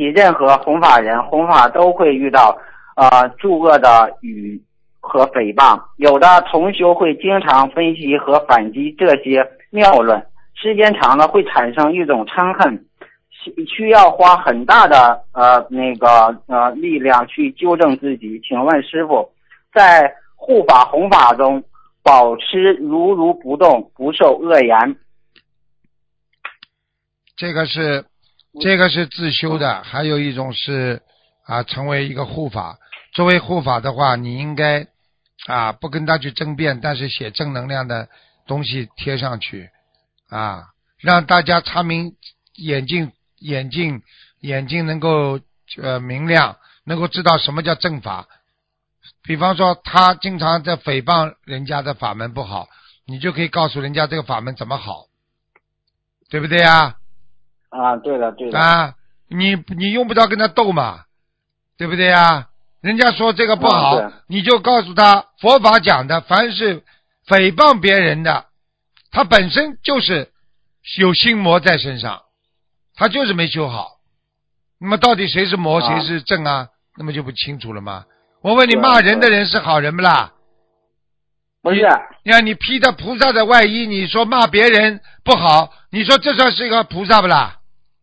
起任何弘法人，弘法都会遇到诸恶的语和诽谤。有的同修会经常分析和反击这些谬论，时间长了会产生一种嗔恨，需要花很大的力量去纠正自己。请问师父，在护法弘法中保持如不动，不受恶言。 这个是自修的，还有一种是成为一个护法。作为护法的话，你应该不跟他去争辩，但是写正能量的东西贴上去让大家查明眼睛能够明亮，能够知道什么叫正法。比方说他经常在诽谤人家的法门不好，你就可以告诉人家这个法门怎么好，对不对呀？ 对的你用不着跟他斗嘛，对不对呀？人家说这个不好，你就告诉他佛法讲的凡是诽谤别人的，他本身就是有心魔在身上，他就是没修好。那么到底谁是魔谁是正那么就不清楚了吗？我问你，骂人的人是好人不啦？ 不是。 你披着菩萨的外衣，你说骂别人不好，你说这算是一个菩萨不啦？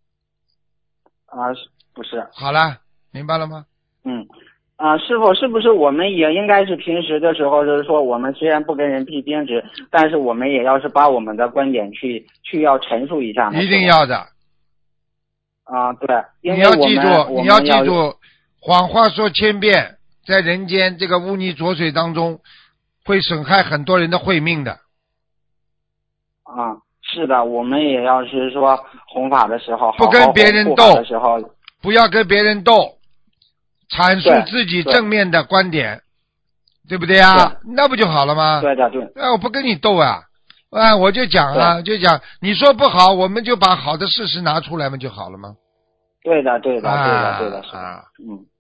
不是。 好了，明白了吗？ 师父，是不是我们也应该是平时的时候，就是说我们虽然不跟人批争执，但是我们也要是把我们的观点去要陈述一下呢？ 一定要的。 对，因为你要记住，谎话说千遍，在人间这个污泥浊水当中，会损害很多人的慧命的。 是的，我们也要是说弘法的时候， 不跟别人斗的时候， 不要跟别人斗，阐述自己正面的观点，对不对那不就好了吗？ 对的。 我不跟你斗我就讲你说不好，我们就把好的事实拿出来嘛，就好了吗？ 对的，是